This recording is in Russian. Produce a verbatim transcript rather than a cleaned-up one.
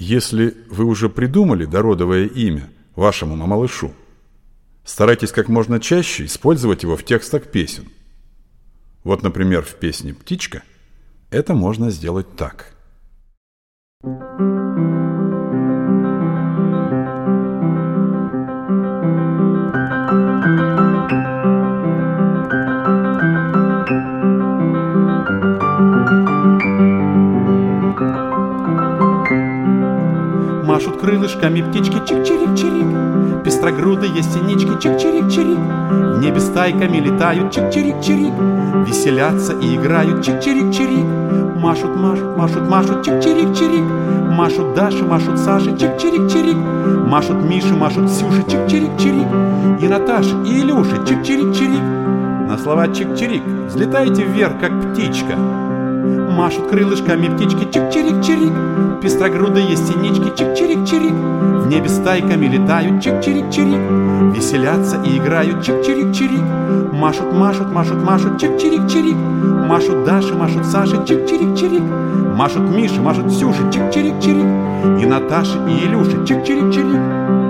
Если вы уже придумали дородовое имя вашему малышу, старайтесь как можно чаще использовать его в текстах песен. Вот, например, в песне «Птичка» это можно сделать так. Машут крылышками птички, чик-чирик-чирик, пестрогрудые синички, чик-чирик-чирик, в небе стайками летают, чик-чирик-чирик, веселятся и играют, чик-чирик-чирик, машут, машут, машут, машут, чик-чирик-чирик, машут Даши, машут Саши, чик-чирик-чирик, машут Миши, машут Ксюши, чик-чирик-чирик, и Наташи, и Илюши, чик-чирик-чирик. На слова чик-чирик взлетайте вверх, как птичка. Машут крылышками птички, чик-чирик-чирик, пестрогрудые синички, чик-чирик-чирик, в небе стайками летают, чик-чирик-чирик, веселятся и играют, чик-чирик-чирик, машут, машут, машут, машут, чик-чирик-чирик, машут Даши, машут Саши, чик-чирик-чирик, машут Миши, машут Ксюши, чик-чирик-чирик, и Наташи, и Илюши, чик-чирик-чирик.